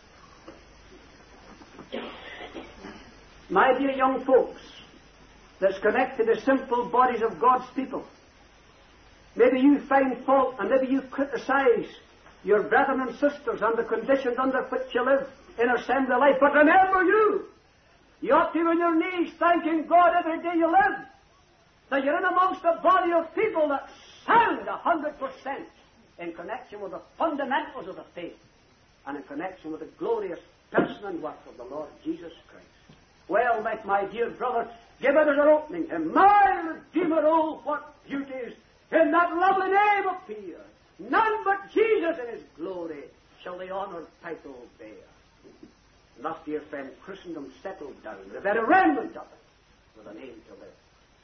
My dear young folks, that's connected to simple bodies of God's people, maybe you find fault and maybe you criticize your brethren and sisters and the conditions under which you live in assembly life, but remember you ought to be on your knees thanking God every day you live, that you're in amongst a body of people that sound 100% in connection with the fundamentals of the faith and in connection with the glorious person and work of the Lord Jesus Christ. Well, my dear brother, give it as an opening. And my Redeemer, oh, what beauties in that lovely name appear. None but Jesus in his glory shall the honoured title bear. And thus, dear friend, Christendom settled down, the very remnant of it, with a name to live.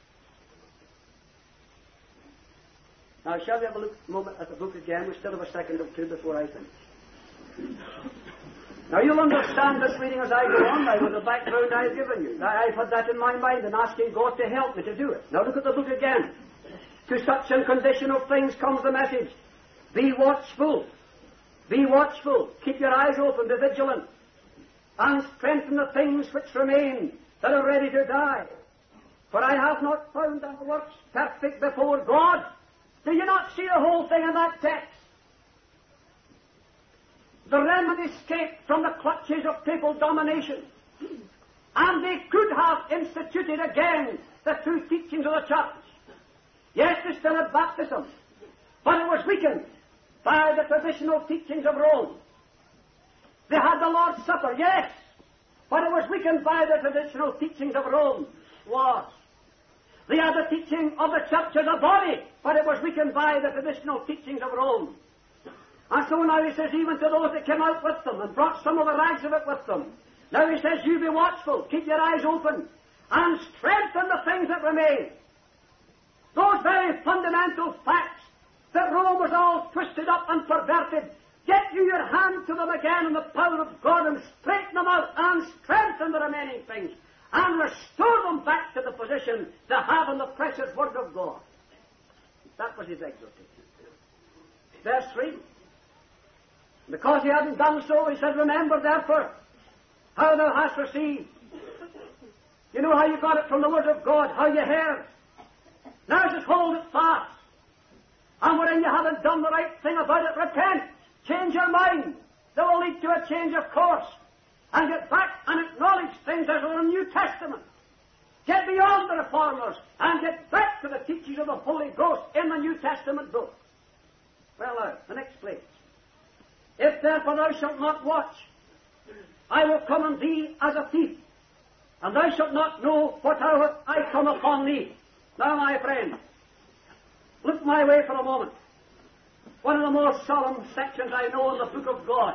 Now, shall we have a moment at the book again? We still have a second or two before I finish. Now, you'll understand this reading as I go on now with the background I've given you. I've had that in my mind and asking God to help me to do it. Now, look at the book again. To such a condition of things comes the message. Be watchful. Be watchful. Keep your eyes open. Be vigilant. And strengthen the things which remain that are ready to die. For I have not found thy works perfect before God. Do you not see the whole thing in that text? The remnant escaped from the clutches of papal domination, and they could have instituted again the true teachings of the church. Yes, they still had baptism, but it was weakened by the traditional teachings of Rome. They had the Lord's Supper, yes, but it was weakened by the traditional teachings of Rome. They had the teaching of the church as a body, but it was weakened by the traditional teachings of Rome. And so now he says, even to those that came out with them and brought some of the rags of it with them, now he says, you be watchful, keep your eyes open, and strengthen the things that remain. Those very fundamental facts that Rome was all twisted up and perverted, get you your hand to them again in the power of God and straighten them out and strengthen the remaining things and restore them back to the position they have in the precious Word of God. That was his exhortation. Verse 3. Because he hadn't done so, he said, remember therefore how thou hast received. You know how you got it from the Word of God, how you heard. Now just hold it fast. And when you haven't done the right thing about it, repent. Change your mind. That will lead to a change of course. And get back and acknowledge things as are in the New Testament. Get beyond the reformers and get back to the teachings of the Holy Ghost in the New Testament book. Well, now, the next place. If therefore thou shalt not watch, I will come on thee as a thief, and thou shalt not know what hour I come upon thee. Now, my friend, look my way for a moment. One of the most solemn sections I know in the book of God.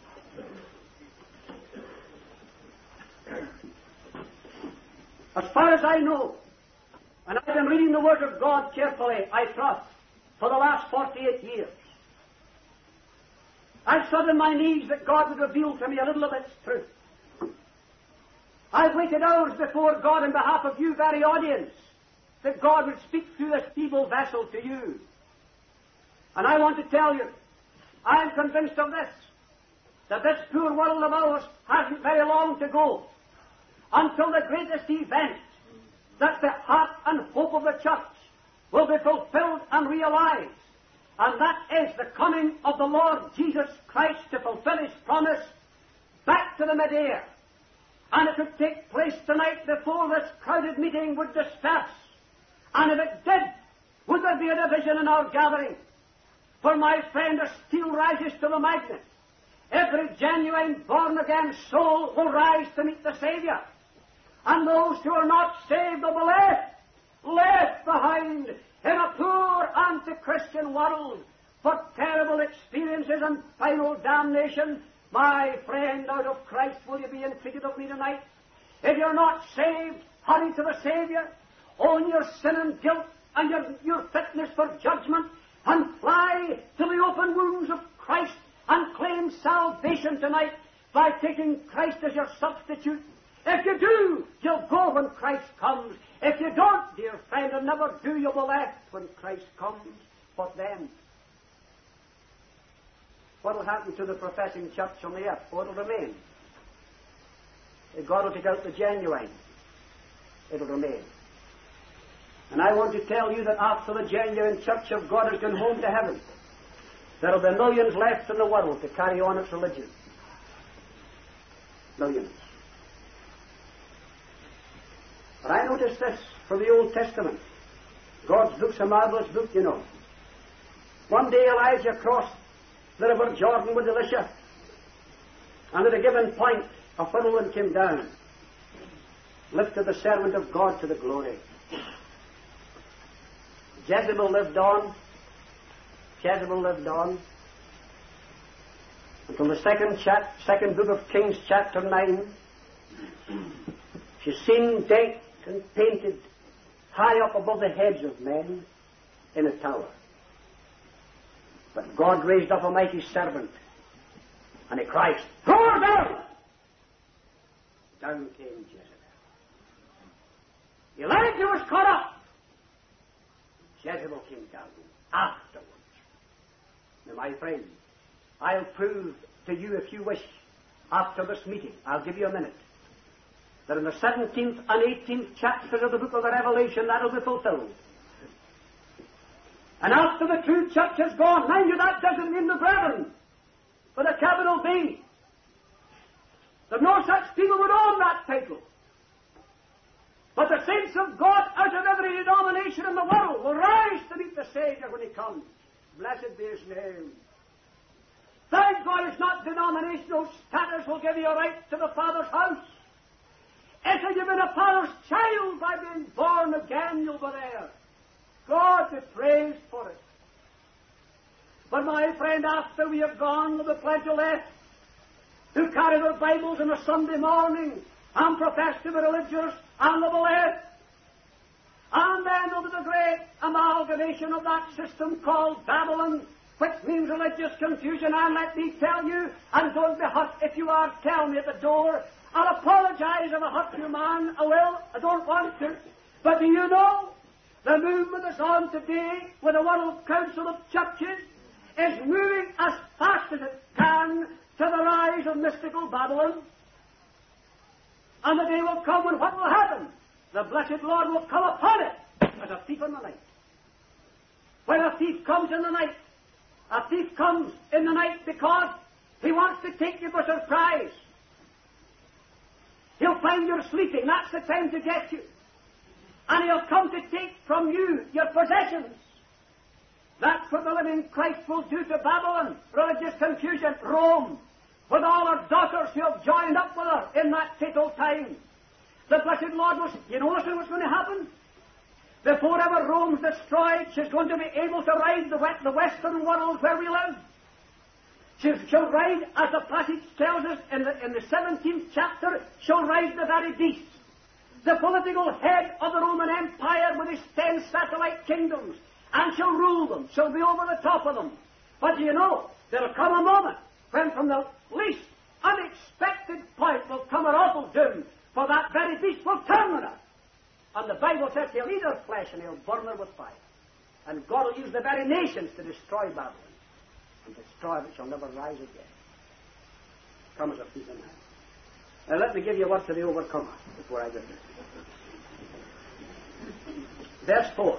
As far as I know, and I've been reading the Word of God carefully, I trust, for the last 48 years, I've stood on my knees that God would reveal to me a little of its truth. I've waited hours before God on behalf of you very audience, that God would speak through this feeble vessel to you. And I want to tell you, I am convinced of this, that this poor world of ours hasn't very long to go until the greatest event, that the heart and hope of the church will be fulfilled and realized, and that is the coming of the Lord Jesus Christ to fulfill His promise back to the mid-air. And it would take place tonight before this crowded meeting would disperse. And if it did, would there be a division in our gathering? For my friend, as steel rises to the magnet, every genuine born-again soul will rise to meet the Saviour. And those who are not saved will be left behind in a poor anti-Christian world for terrible experiences and final damnation. My friend, out of Christ will you be entreated of me tonight? If you're not saved, hurry to the Saviour, own your sin and guilt and your fitness for judgment, and fly to the open wounds of Christ and claim salvation tonight by taking Christ as your substitute. If you do, you'll go when Christ comes. If you don't, dear friend, and never do, you'll be left when Christ comes. What then? What will happen to the professing church on the earth? Oh, it'll remain. God will take out the genuine. It'll remain. And I want to tell you that after the genuine church of God has gone home to heaven, there will be millions left in the world to carry on its religion. Millions. But I noticed this from the Old Testament. God's book's a marvelous book, you know. One day Elijah crossed the river Jordan with Elisha, and at a given point a whirlwind came down, lifted the servant of God to the glory. Jezebel lived on. Jezebel lived on until the second book of Kings, chapter 9. She's seen decked and painted high up above the heads of men in a tower. But God raised up a mighty servant, and he cried, "Throw her down!" Down came Jezebel. Elijah was caught up. Jezebel came down afterwards. Now, my friend, I'll prove to you, if you wish, after this meeting, I'll give you a minute, that in the 17th and 18th chapters of the book of the Revelation, that will be fulfilled. And after the true church has gone, mind you, that doesn't mean the brethren, with a capital B. There's no such people would own that title. But the saints of God out of every denomination in the world will rise to meet the Savior when He comes. Blessed be His name. Thank God it's not denominational status will give you a right to the Father's house. If you've been a Father's child by being born again, you'll be there. God be praised for it. But my friend, after we have gone, there'll be plenty left who carry their Bibles on a Sunday morning and profess to be religious and they'll be left. And then there'll be the great amalgamation of that system called Babylon, which means religious confusion. And let me tell you, and don't be hurt if you are, tell me at the door. I'll apologize if I hurt you, man. I will. I don't want to. But do you know, the movement that's on today with the World Council of Churches is moving as fast as it can to the rise of mystical Babylon. And the day will come when what will happen? The blessed Lord will come upon it as a thief in the night. When a thief comes in the night, a thief comes in the night because he wants to take you by surprise. He'll find you're sleeping. That's the time to get you. And he'll come to take from you your possessions. That's what the living Christ will do to Babylon. Religious confusion. Rome, with all her daughters who have joined up with her in that fatal time. The blessed Lord was, you know what's going to happen? Before ever Rome's destroyed, she's going to be able to ride the western world where we live. She'll ride, as the passage tells us in the 17th chapter, she'll ride the very beast. The political head of the Roman Empire with his 10 satellite kingdoms. And she'll rule them. She'll be over the top of them. But you know, there'll come a moment when from the least unexpected point will come an awful doom, for that very beast will turn on her. And the Bible says he'll eat her flesh and he'll burn her with fire. And God will use the very nations to destroy Babylon. And destroy it shall never rise again. Come as a thief in the night. Now let me give you a word to the overcomer before I get there. Verse 4.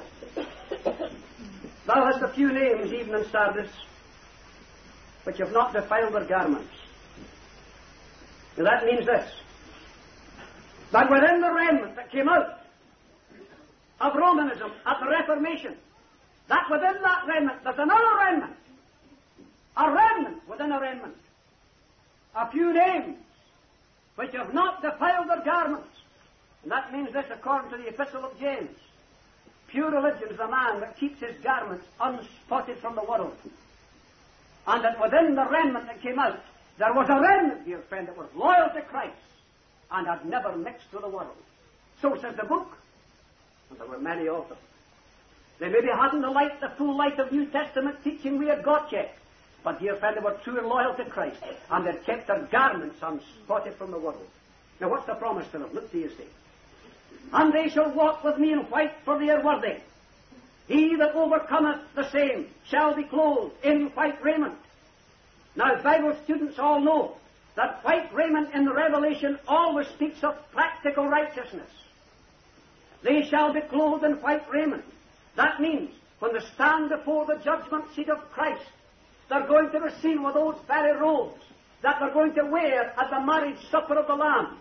Thou hast a few names even in Sardis, which have not defiled their garments. Now that means this. That within the remnant that came out of Romanism at the Reformation, that within that remnant there's another remnant. A remnant within a remnant. A few names which have not defiled their garments. And that means this according to the Epistle of James. Pure religion is the man that keeps his garments unspotted from the world. And that within the remnant that came out, there was a remnant, dear friend, that was loyal to Christ and had never mixed with the world. So says the book. And there were many of them. They maybe hadn't the full light of New Testament teaching we had got yet. But, dear friend, they were true and loyal to Christ, and they kept their garments unspotted from the world. Now, what's the promise to them? Look to you see. And they shall walk with me in white, for they are worthy. He that overcometh the same shall be clothed in white raiment. Now, Bible students all know that white raiment in the Revelation always speaks of practical righteousness. They shall be clothed in white raiment. That means, when they stand before the judgment seat of Christ, they're going to be seen with those very robes that they're going to wear at the marriage supper of the Lamb,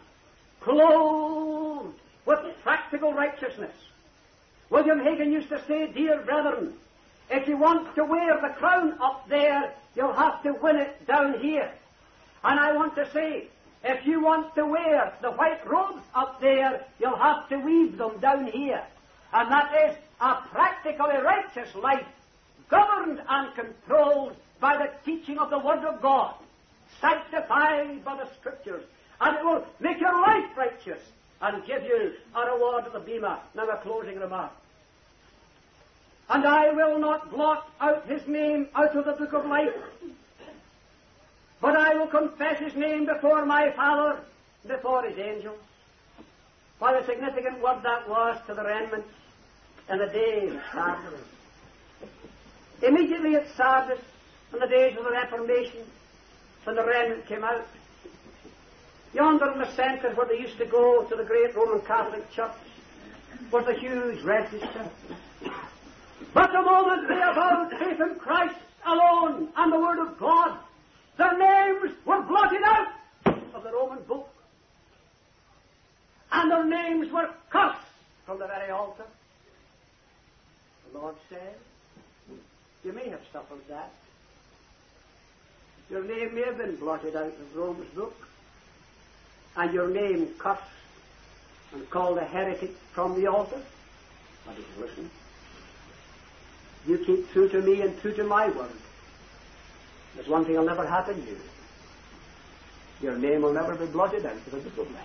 clothed with practical righteousness. William Hagen used to say, dear brethren, if you want to wear the crown up there, you'll have to win it down here. And I want to say, if you want to wear the white robes up there, you'll have to weave them down here. And that is a practically righteous life, governed and controlled by the teaching of the Word of God, sanctified by the Scriptures, and it will make your life righteous and give you a reward of the bema. Now a closing remark. And I will not blot out his name out of the book of life, but I will confess his name before my Father, before his angels. What a significant word that was to the remnant in the days of Sardis. Immediately at Sardis, in the days of the Reformation, when the remnant came out, yonder in the centre where they used to go to the great Roman Catholic Church was a huge register. But the moment they avowed faith in Christ alone and the Word of God, their names were blotted out of the Roman book. And their names were cursed from the very altar. The Lord said, you may have suffered that. Your name may have been blotted out of Rome's book, and your name cursed and called a heretic from the altar. But if you listen, you keep true to me and true to my word, there's one thing will never happen to you. Your name will never be blotted out of the book of life.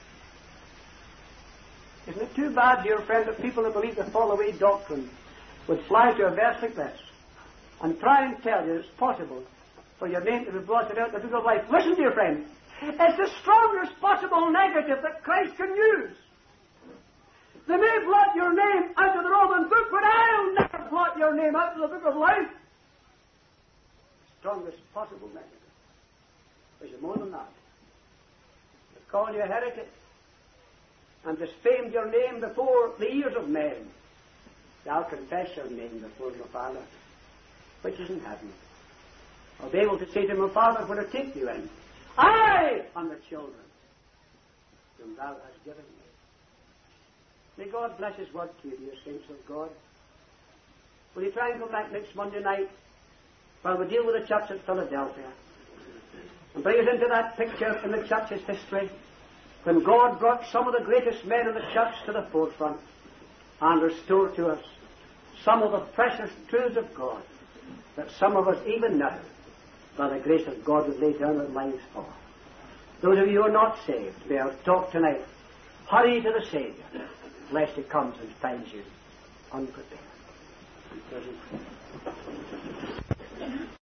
Isn't it too bad, dear friend, that people who believe the fall away doctrine would fly to a verse like this and try and tell you it's possible for your name to be blotted out of the book of life? Listen, dear friend, it's the strongest possible negative that Christ can use. They may blot your name out of the Roman book, but I'll never blot your name out of the book of life. Strongest possible negative. There's more than that. They call you a heretic and disfamed your name before the ears of men. I'll confess your name before your Father, which is in heaven. I'll be able to say to my Father when I take you in, I am the children whom thou hast given me. May God bless His word to you, dear saints of God. Will you try and come back next Monday night while we deal with the church at Philadelphia and bring us into that picture in the church's history when God brought some of the greatest men in the church to the forefront and restored to us some of the precious truths of God that some of us even now, by the grace of God, would lay down our lives for. Those of you who are not saved, may our talk tonight, hurry to the Saviour, lest He comes and finds you unprepared.